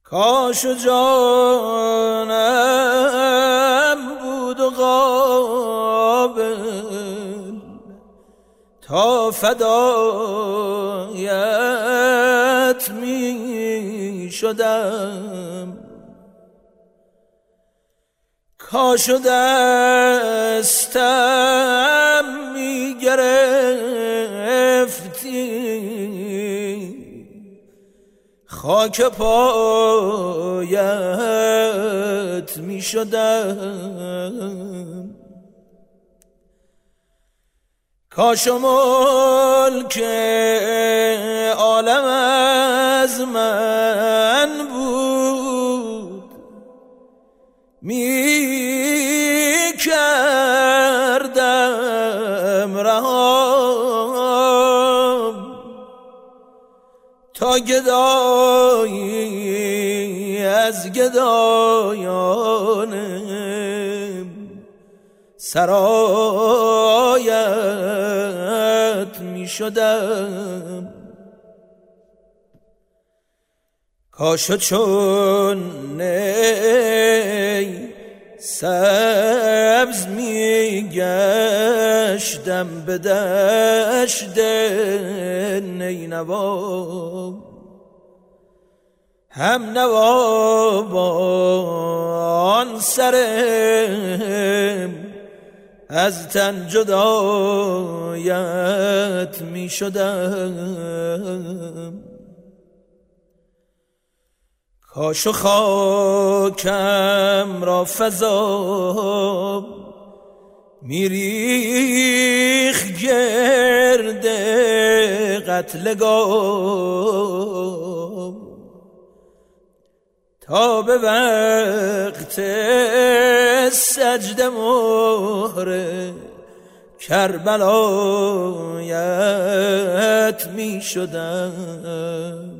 کاش و جانم بود و قابل تا فدایت می شدم. کاش و دستم می گرفتی خاک پایت می شدم. کاش و ملک عالم از من بود می کردم رهام تا گدایی از گدایان سرایت می شدم. کاش چون نی سبز می گشتم به دشت نینوا، هم نوا با آن سرم از تن جدایت می شدم. کاش و خاکم را فضا میریخ گرد قتلگاه تا به وقت سجده مهر کربلایت می شدم.